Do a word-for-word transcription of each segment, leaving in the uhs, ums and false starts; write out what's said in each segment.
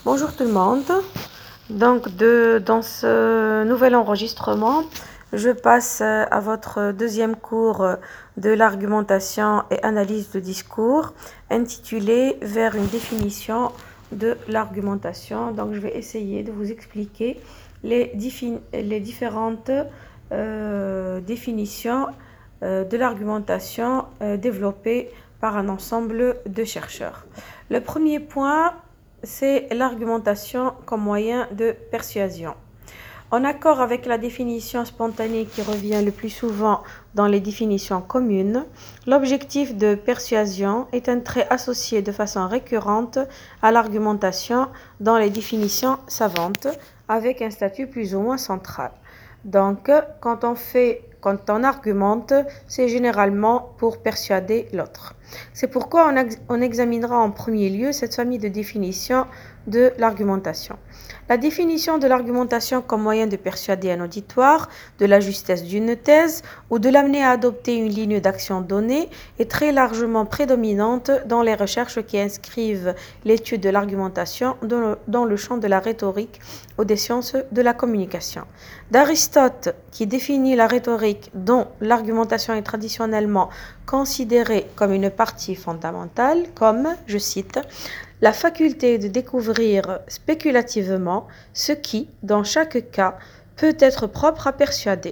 Bonjour tout le monde. Donc de, dans ce nouvel enregistrement, je passe à votre deuxième cours de l'argumentation et analyse de discours intitulé Vers une définition de l'argumentation. Donc je vais essayer de vous expliquer les, les différentes euh, définitions euh, de l'argumentation euh, développées par un ensemble de chercheurs. Le premier point, c'est l'argumentation comme moyen de persuasion. En accord avec la définition spontanée qui revient le plus souvent dans les définitions communes, l'objectif de persuasion est un trait associé de façon récurrente à l'argumentation dans les définitions savantes, avec un statut plus ou moins central. Donc, quand on fait Quand on argumente, c'est généralement pour persuader l'autre. C'est pourquoi on, on examinera en premier lieu cette famille de définitions de l'argumentation. La définition de l'argumentation comme moyen de persuader un auditoire de la justesse d'une thèse ou de l'amener à adopter une ligne d'action donnée est très largement prédominante dans les recherches qui inscrivent l'étude de l'argumentation dans le, dans le champ de la rhétorique ou des sciences de la communication. D'Aristote, qui définit la rhétorique dont l'argumentation est traditionnellement considérée comme une partie fondamentale, comme, je cite, la faculté de découvrir spéculativement ce qui, dans chaque cas, peut être propre à persuader.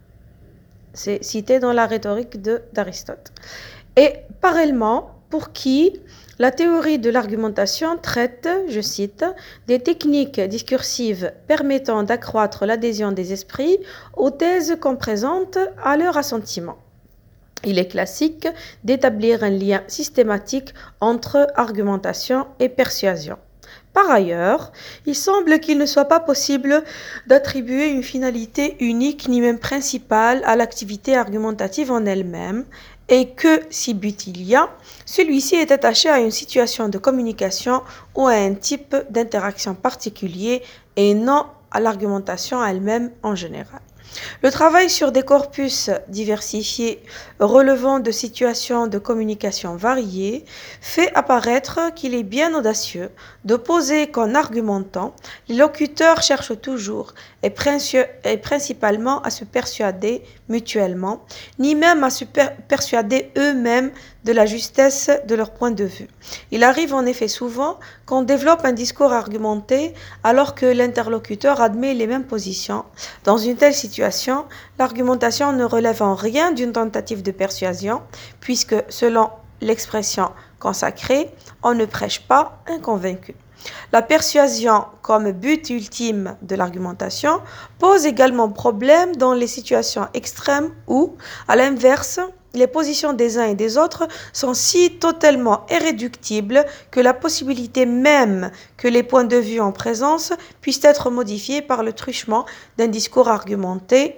C'est cité dans la rhétorique d'Aristote. Et parallèlement, pour qui la théorie de l'argumentation traite, je cite, des techniques discursives permettant d'accroître l'adhésion des esprits aux thèses qu'on présente à leur assentiment. Il est classique d'établir un lien systématique entre argumentation et persuasion. Par ailleurs, il semble qu'il ne soit pas possible d'attribuer une finalité unique ni même principale à l'activité argumentative en elle-même, et que, si but il y a, celui-ci est attaché à une situation de communication ou à un type d'interaction particulier et non à l'argumentation elle-même en général. Le travail sur des corpus diversifiés relevant de situations de communication variées fait apparaître qu'il est bien audacieux de poser qu'en argumentant, les locuteurs cherchent toujours et, et principalement à se persuader mutuellement, ni même à se per persuader eux-mêmes de la justesse de leur point de vue. Il arrive en effet souvent qu'on développe un discours argumenté alors que l'interlocuteur admet les mêmes positions. Dans une telle situation, l'argumentation ne relève en rien d'une tentative de persuasion, puisque, selon l'expression consacrée, on ne prêche pas un convaincu. La persuasion comme but ultime de l'argumentation pose également problème dans les situations extrêmes où, à l'inverse, les positions des uns et des autres sont si totalement irréductibles que la possibilité même que les points de vue en présence puissent être modifiés par le truchement d'un discours argumenté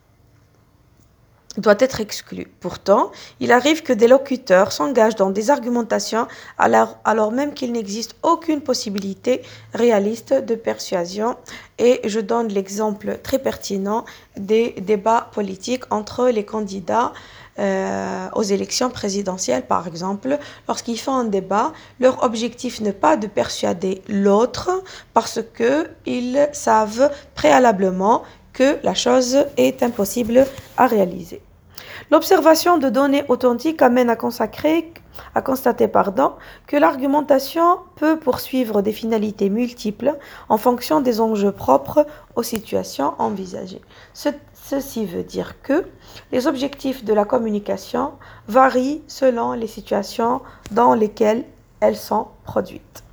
doit être exclu. Pourtant, il arrive que des locuteurs s'engagent dans des argumentations alors, alors même qu'il n'existe aucune possibilité réaliste de persuasion. Et je donne l'exemple très pertinent des débats politiques entre les candidats euh, aux élections présidentielles, par exemple. Lorsqu'ils font un débat, leur objectif n'est pas de persuader l'autre parce qu'ils savent préalablement que la chose est impossible à réaliser. L'observation de données authentiques amène à, consacrer, à constater pardon, que l'argumentation peut poursuivre des finalités multiples en fonction des enjeux propres aux situations envisagées. Ce, ceci veut dire que les objectifs de la communication varient selon les situations dans lesquelles elles sont produites.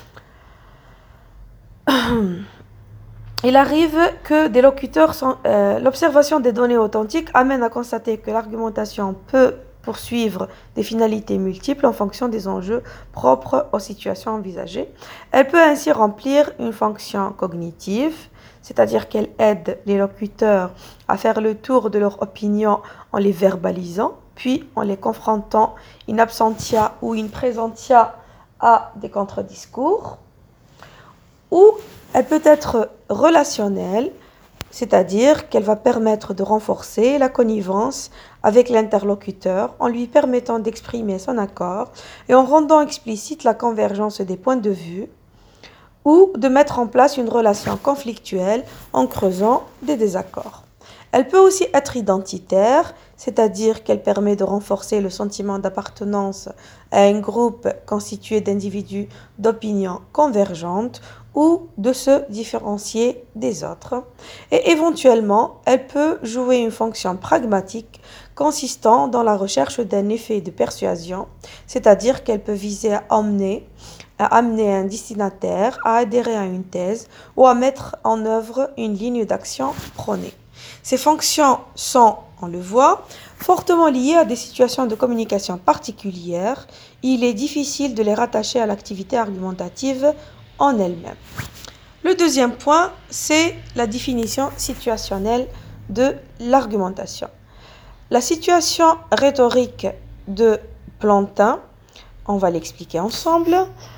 Il arrive que des locuteurs sont, euh, l'observation des données authentiques amène à constater que l'argumentation peut poursuivre des finalités multiples en fonction des enjeux propres aux situations envisagées. Elle peut ainsi remplir une fonction cognitive, c'est-à-dire qu'elle aide les locuteurs à faire le tour de leur opinion en les verbalisant, puis en les confrontant in absentia ou in presentia à des contre-discours, ou elle peut être relationnelle, c'est-à-dire qu'elle va permettre de renforcer la connivence avec l'interlocuteur en lui permettant d'exprimer son accord et en rendant explicite la convergence des points de vue, ou de mettre en place une relation conflictuelle en creusant des désaccords. Elle peut aussi être identitaire, c'est-à-dire qu'elle permet de renforcer le sentiment d'appartenance à un groupe constitué d'individus d'opinions convergentes ou de se différencier des autres. Et éventuellement, elle peut jouer une fonction pragmatique consistant dans la recherche d'un effet de persuasion, c'est-à-dire qu'elle peut viser à amener à amener un destinataire à adhérer à une thèse ou à mettre en œuvre une ligne d'action prônée. Ces fonctions sont, on le voit, fortement liées à des situations de communication particulières. Il est difficile de les rattacher à l'activité argumentative en elle-même. Le deuxième point, c'est la définition situationnelle de l'argumentation. La situation rhétorique de Plantin, on va l'expliquer ensemble.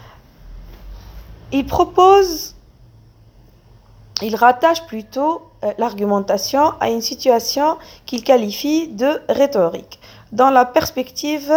Il propose, il rattache plutôt euh, l'argumentation à une situation qu'il qualifie de rhétorique. Dans la perspective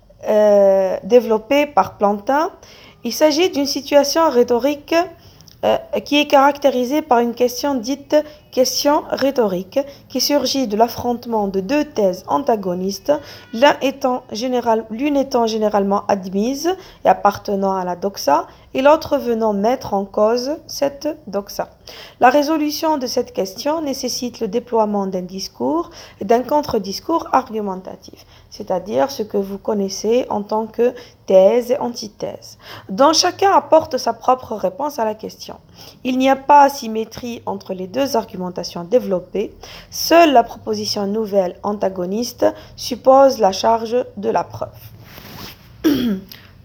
euh, développée par Plantin, il s'agit d'une situation rhétorique euh, qui est caractérisée par une question dite question rhétorique qui surgit de l'affrontement de deux thèses antagonistes, l'un étant général, l'une étant généralement admise et appartenant à la doxa, et l'autre venant mettre en cause cette doxa. La résolution de cette question nécessite le déploiement d'un discours et d'un contre-discours argumentatif, c'est-à-dire ce que vous connaissez en tant que thèse et antithèse, dont chacun apporte sa propre réponse à la question. Il n'y a pas asymétrie entre les deux argumentations développées, seule la proposition nouvelle antagoniste suppose la charge de la preuve.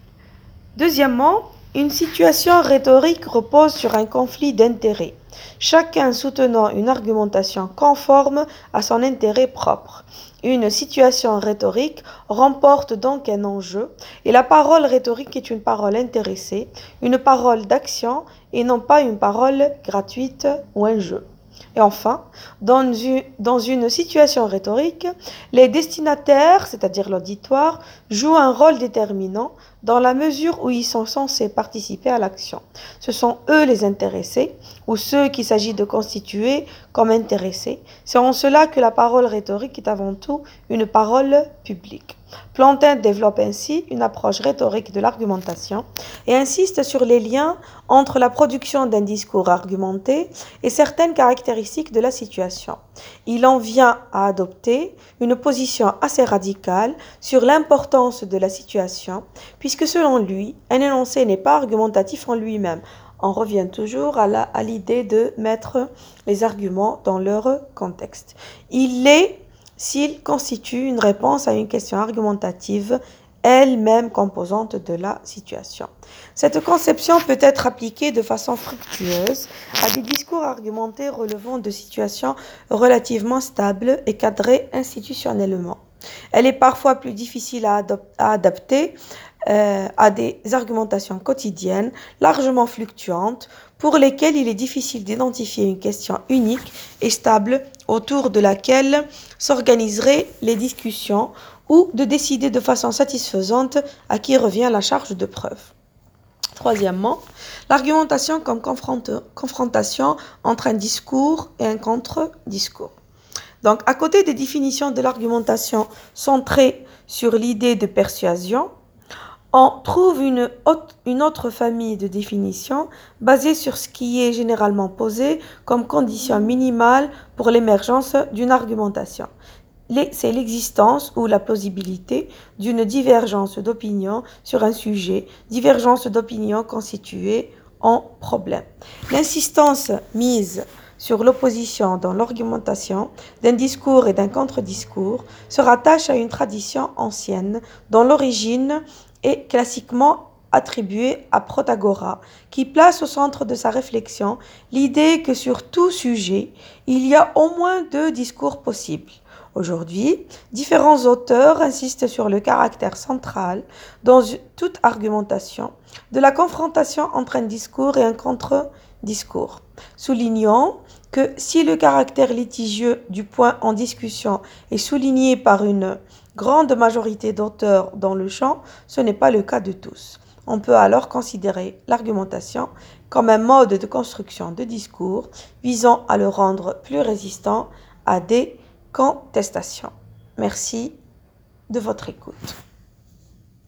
Deuxièmement, une situation rhétorique repose sur un conflit d'intérêts, chacun soutenant une argumentation conforme à son intérêt propre. Une situation rhétorique remporte donc un enjeu, et la parole rhétorique est une parole intéressée, une parole d'action et non pas une parole gratuite ou un jeu. Et enfin, dans une, dans une situation rhétorique, les destinataires, c'est-à-dire l'auditoire, jouent un rôle déterminant dans la mesure où ils sont censés participer à l'action. Ce sont eux les intéressés, ou ceux qu'il s'agit de constituer comme intéressés. C'est en cela que la parole rhétorique est avant tout une parole publique. Plantin développe ainsi une approche rhétorique de l'argumentation et insiste sur les liens entre la production d'un discours argumenté et certaines caractéristiques de la situation. Il en vient à adopter une position assez radicale sur l'importance de la situation, puisque selon lui, un énoncé n'est pas argumentatif en lui-même. On revient toujours à, la, à l'idée de mettre les arguments dans leur contexte. Il l'est s'il constitue une réponse à une question argumentative, elle-même composante de la situation. Cette conception peut être appliquée de façon fructueuse à des discours argumentés relevant de situations relativement stables et cadrées institutionnellement. Elle est parfois plus difficile à, adop- à adapter euh, à des argumentations quotidiennes largement fluctuantes pour lesquelles il est difficile d'identifier une question unique et stable autour de laquelle s'organiseraient les discussions ou de décider de façon satisfaisante à qui revient la charge de preuve. Troisièmement, l'argumentation comme confronte- confrontation entre un discours et un contre-discours. Donc, à côté des définitions de l'argumentation centrées sur l'idée de persuasion, on trouve une, autre, une autre famille de définitions basée sur ce qui est généralement posé comme condition minimale pour l'émergence d'une argumentation. C'est l'existence ou la plausibilité d'une divergence d'opinion sur un sujet, divergence d'opinion constituée en problème. L'insistance mise sur l'opposition dans l'argumentation d'un discours et d'un contre-discours se rattache à une tradition ancienne dont l'origine est classiquement attribuée à Protagoras, qui place au centre de sa réflexion l'idée que sur tout sujet, il y a au moins deux discours possibles. Aujourd'hui, différents auteurs insistent sur le caractère central, dans toute argumentation, de la confrontation entre un discours et un contre-discours, soulignant que si le caractère litigieux du point en discussion est souligné par une grande majorité d'auteurs dans le champ, ce n'est pas le cas de tous. On peut alors considérer l'argumentation comme un mode de construction de discours visant à le rendre plus résistant à des contestations. Merci de votre écoute.